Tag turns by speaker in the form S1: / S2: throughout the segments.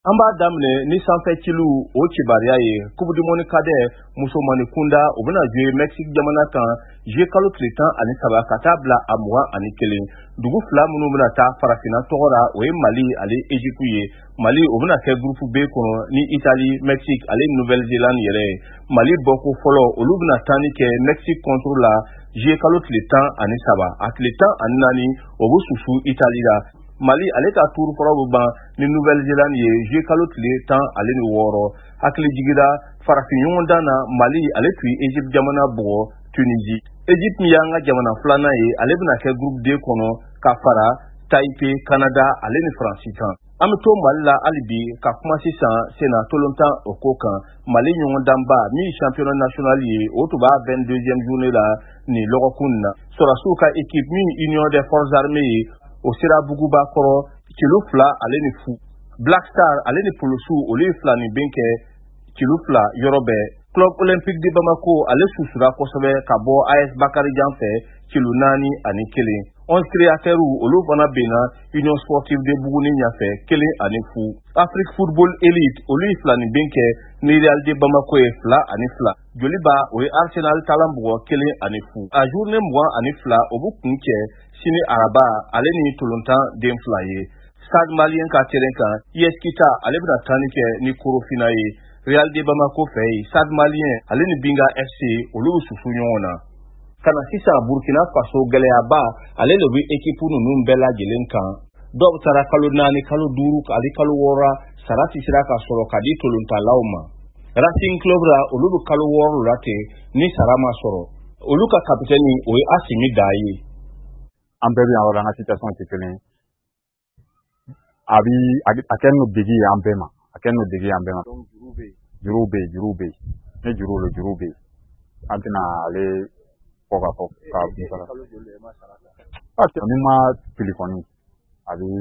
S1: An b'a daminɛ ni sanfɛ ciliw o kibaruya ye Coupe du Monde cadet musomani kunda u bɛna jouer Mexique jamana kan juillet kalo tile 13 ka taa bila a 21. Dugu fila minnu bɛna taa farafinna tɔgɔ la o ye Mali ale Egypte ye. Mali o bɛna kɛ groupe B kɔnɔ ni Italie, Mexique ale Nouvelle-Zélande yɛrɛ ye. Mali bɔko fɔlɔ olu bɛna tani kɛ Mexique contre la juillet kalo tile 13 a tile 14 o bɛ susu Italie la. Mali ale ka tour fɔlɔ bɛ ban ni Nouvelle-Zélande ye juillet kalo tile 16 hakili jigira farafin ɲɔgɔndan na Mali ale tun ye Egypte jamana bugɔ Tunisie. Egypte min y'an ka jamana filanan ye ale bɛna kɛ groupe D kɔnɔ ka fara Taipei, Canada ale ni Faransi kan. An bɛ to Mali la hali bi ka kuma sisan sena tolontan o ko kan. Mali ɲɔgɔndanba min championnat national ye o tun b'a 22e journée la ni lɔgɔkun na. Sɔrɔsiw ka équipe min Union des forces armées ye o sera buguba kɔrɔ kilo 2 ale ni fu. Black Star ale ni Polosu olu ye fila ni ben kɛ kilo 2 yɔrɔ bɛɛ. Club Olympique de Bamako ale susura kosɛbɛ ka bɔ AS Bakarijan fɛ kilo 4 ani 1. 11 créateurs olu fana bena Union Sportive de Buguni ɲafɛ 1 ani fu. Afrique Football Elite olu ye fila ni ben kɛ ni Real de Bamako ye 2 ani 2. Joliba o ye Arsenal talanbugɔ 1 ani fu. A journée 22 o bu kun cɛ sini araba ale ni tolontan den fila ye. Stade Malien ka terrain kan US Kita ale bɛna tani kɛ ni Korofina ye. Real de Bamako fɛ ye Stade Malien ale ni Binga FC olu bɛ susu ɲɔgɔn na. Kana sisan Burkina Faso gɛlɛyaba ale de bɛ équipe ninnu bɛɛ lajɛlen kan. Dɔw taara kalo 4 kalo 5 ali kalo 6 sara tɛ sera ka sɔrɔ ka di tolontalaw ma. Racing Club la olu bɛ kalo 6 la ten ni sara ma sɔrɔ. Olu ka kapitɛni o ye Asimi Da ye.
S2: An bɛɛ bɛ yan yɔrɔ an ka situation tɛ kelen a kɛ n'o degi ye an bɛɛ ma juru bɛ yen ni juru bɛ yen an tɛna ale fɔ ka fɔ ni ma pili kɔni a bɛ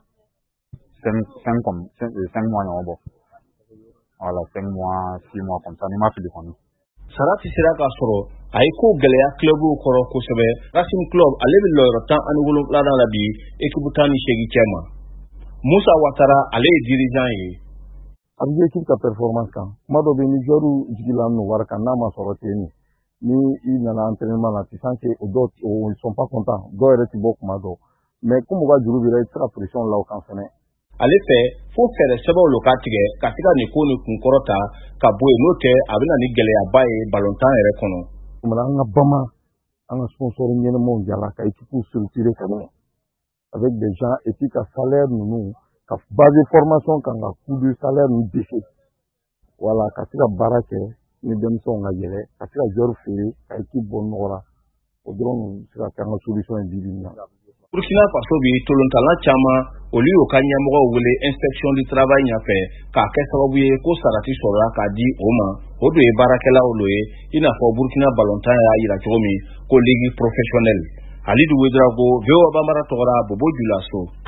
S2: 5 mois ɲɔgɔn bɔ voilà 5 mois 6 mois comme ça ni ma pili kɔni.
S1: Sara tɛ sera ka sɔrɔ a ye ko gɛlɛya clubw kɔrɔ kosɛbɛ. Racing Club ale bɛ lɔyɔrɔ 17 la bi équipe 18 cɛ ma. Musa Ouattara ale ye dirigeant ye.
S3: A bɛ équipe ka performance kan kuma dɔ bɛ ni joueurs jigilan n'o wari kan n'a ma sɔrɔ ten ni i nana entraînement la tu sens que ils sont pas contents dɔw yɛrɛ tɛ bɔ kuma dɔ mais comme u ka juru b'i la i tɛ se ka pression la o kan fɛnɛ.
S1: Ale fɛ fo fɛɛrɛ sɛbɛnw lo ka tigɛ ka se ka nin ko ni kun kɔrɔta ka bɔ yen n'o tɛ a bɛna ni gɛlɛyaba ye ballontan yɛrɛ kɔnɔ.
S3: An ka bama an ka sponsor ɲɛnamaw jala ka équipe structurée ka ɲɛ avec des gens et puis ka salaire ninnu ka base formation kan ka coût de salaire ninnu baisser voilà ka se ka baara kɛ ni denmisɛnw ka yɛlɛ ka se ka joueur feere ka équipe bɔ nɔgɔ la o dɔrɔn se ka kɛ an ka solution ye bi na.
S1: Burkina Faso bi tolontalan caman olu y'u ka ɲɛmɔgɔw wele inspection du travail ɲafɛ k'a kɛ sababu ye ko sarati sɔrɔla k'a di o ma o do ye baarakɛlaw lo ye i n'a fɔ Burkina ballontan y'a yira cogo min ko ligue professionnelle. Alidu Wedrago, VOA Bambara Togora, Bobo Julaso.